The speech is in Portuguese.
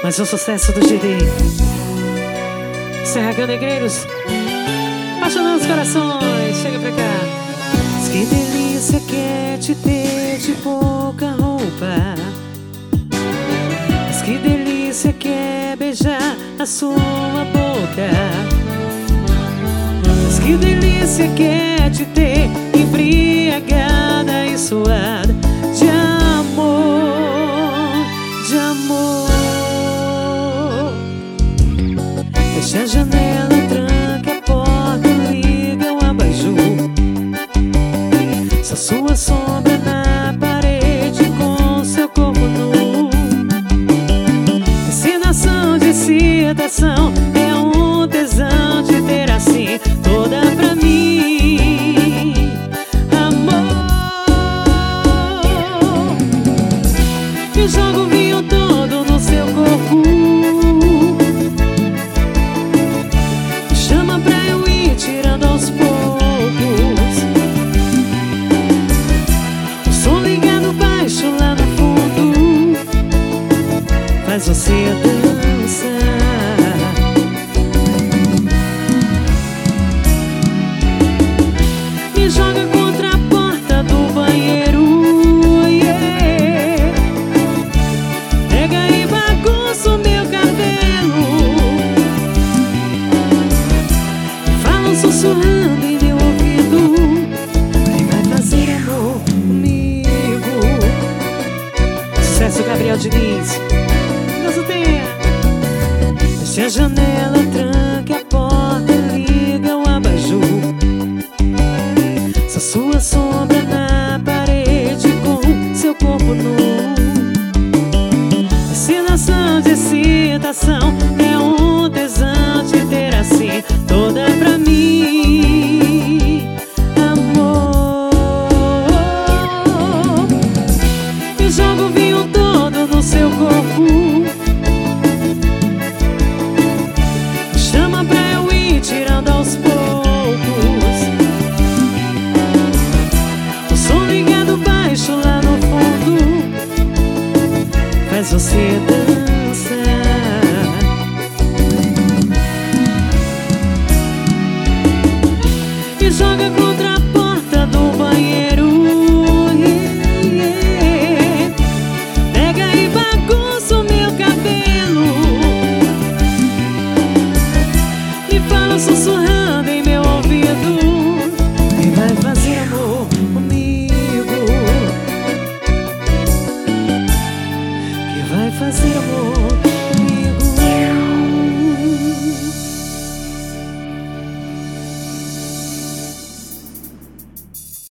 Mais um sucesso do GD. Serra Negreiros, apaixonando os corações. Chega pra cá. Mas que delícia que é te ter de pouca roupa. Mas que delícia que é beijar a sua boca. Mas que delícia que é te ter embriagada e suada de amor, de amor. Fecha a janela, tranca a porta, liga o abajur. Só sua sombra na parede com seu corpo nu. Encenação de excitação, é um tesão de ter assim toda pra mim. Amor, eu jogo o vinho todo no seu corpo. Chama pra eu ir tirando aos poucos. O som ligado baixo lá no fundo faz você dançar. Me joga contra a porta do banheiro, yeah. Pega e bagunça o meu cabelo. Falam sussurrando em meu ouvido e vai fazer amor comigo. Sucesso Gabriel Diniz. Nosso tempo. Feche a janela, tranque a porta, liga o abajur. Só sua sombra na parede com seu corpo nu. Encenação de excitação, é um tesão de ter assim toda pra mim. Amor, eu jogo o vinho todo no seu corpo. Chama pra eu ir tirando aos poucos. O som ligado baixo lá no fundo faz você dançar.